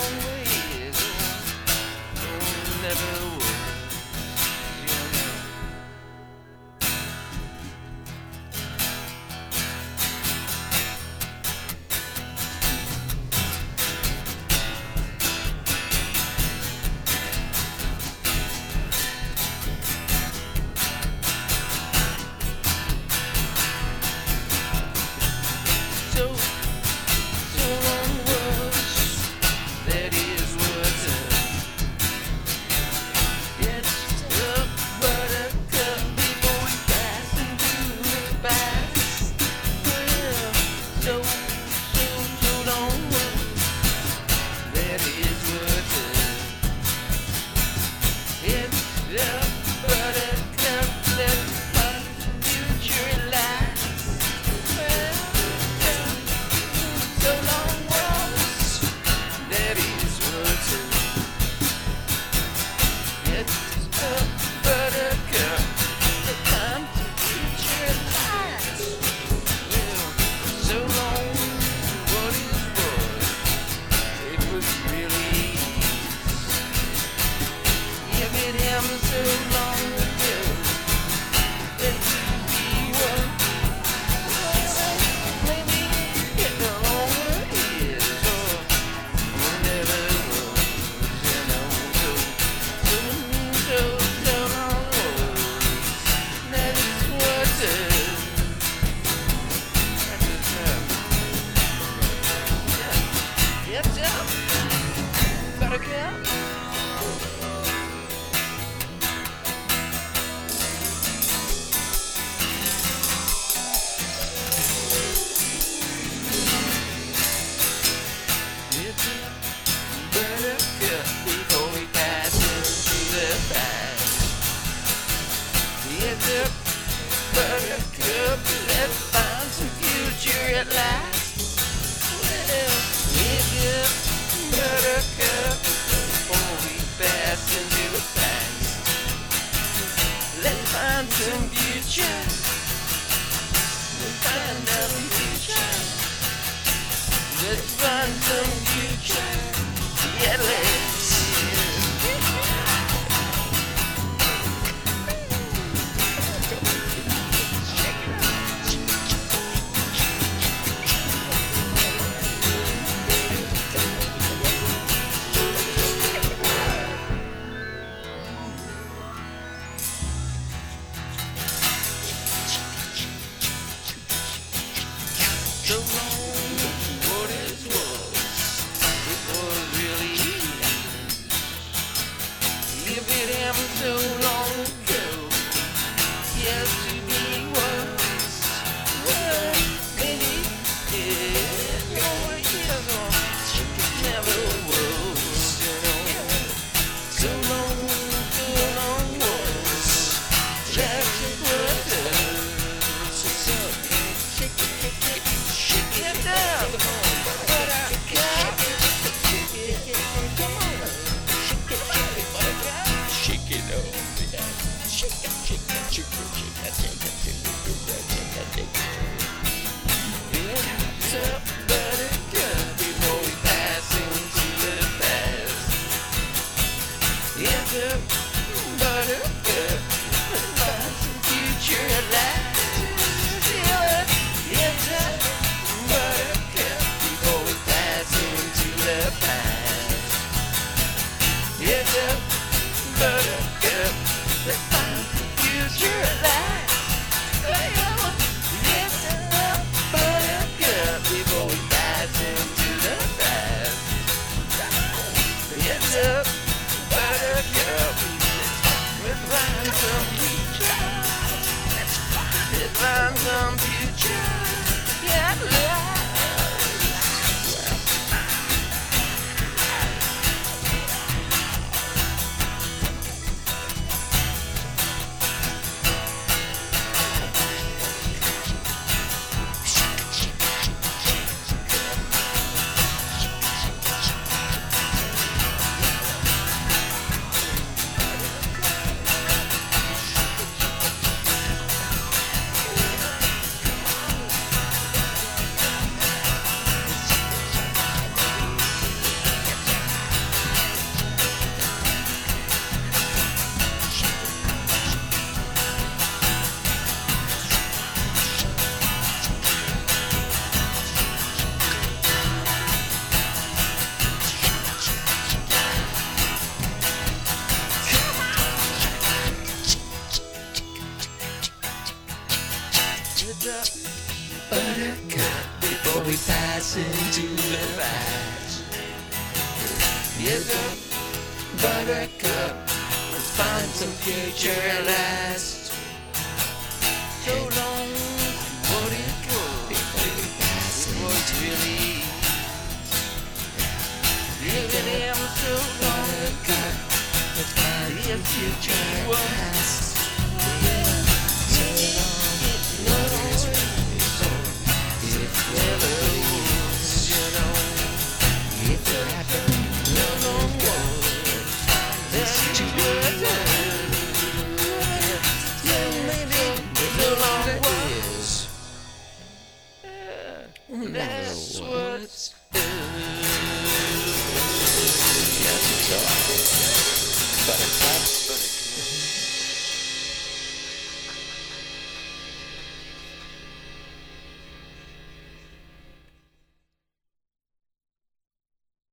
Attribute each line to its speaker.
Speaker 1: long ways. Oh, never was, you know. So long was, that is what it's a buttercup before we pass into the past. Well, so long was, that is what it's a buttercup that our future lies. So long was, that is what it's a buttercup, the time to future lies. Well, so long, what it was really you get him so long ago, that he was. Maybe it no longer is, or never was, you know. So long was, that is what that's up, buttercup. It's a buttercup before we pass into the past. It's a buttercup, let's find some future at last. Well, it's a buttercup, oh, listen to the facts. Yes, buttercup, let's find some future at last. So long, what it goes, it was really. Living in so long ago, let's find the future at last. That's what